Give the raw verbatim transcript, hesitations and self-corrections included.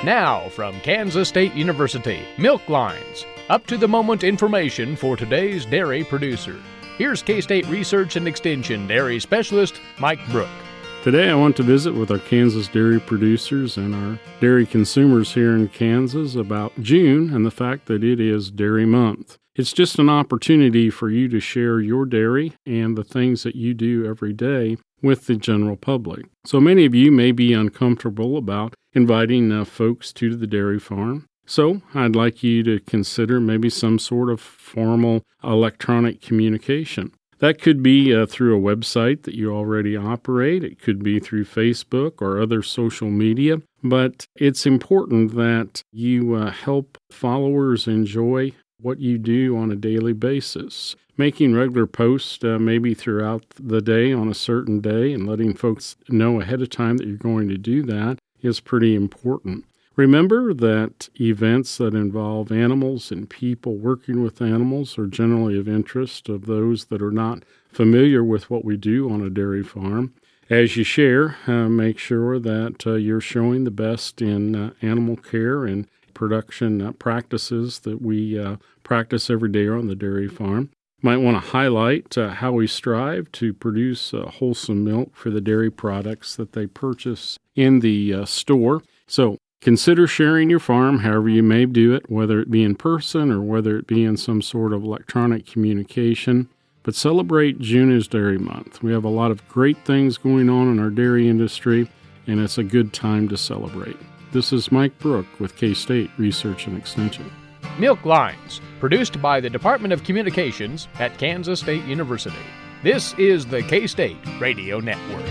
Now, from Kansas State University, Milk Lines, up-to-the-moment information for today's dairy producer. Here's K-State Research and Extension Dairy Specialist Mike Brook. Today I want to visit with our Kansas dairy producers and our dairy consumers here in Kansas about June and the fact that it is Dairy Month. It's just an opportunity for you to share your dairy and the things that you do every day with the general public. So many of you may be uncomfortable about inviting uh, folks to the dairy farm. So I'd like you to consider maybe some sort of formal electronic communication. That could be uh, through a website that you already operate. It could be through Facebook or other social media. But it's important that you uh, help followers enjoy what you do on a daily basis. Making regular posts uh, maybe throughout the day on a certain day and letting folks know ahead of time that you're going to do that is pretty important. Remember that events that involve animals and people working with animals are generally of interest of those that are not familiar with what we do on a dairy farm. As you share, uh, make sure that uh, you're showing the best in uh, animal care and production uh, practices that we uh, practice every day on the dairy farm. Might want to highlight uh, how we strive to produce uh, wholesome milk for the dairy products that they purchase in the uh, store. So consider sharing your farm however you may do it, whether it be in person or whether it be in some sort of electronic communication. But celebrate June as Dairy Month. We have a lot of great things going on in our dairy industry, and it's a good time to celebrate. This is Mike Brook with K-State Research and Extension. Milk Lines, produced by the Department of Communications at Kansas State University. This is the K-State Radio Network.